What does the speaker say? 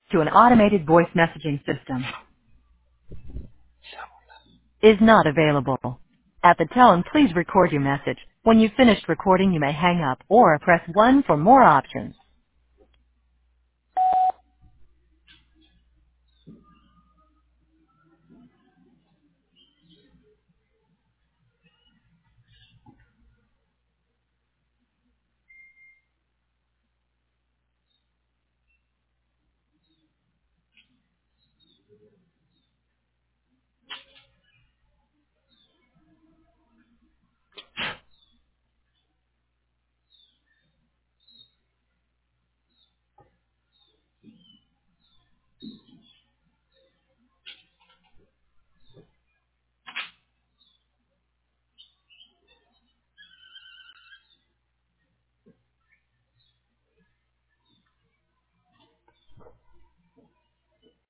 to an automated voice messaging system is not available. At the tone, please record your message. When you've finished recording, you may hang up or press 1 for more options.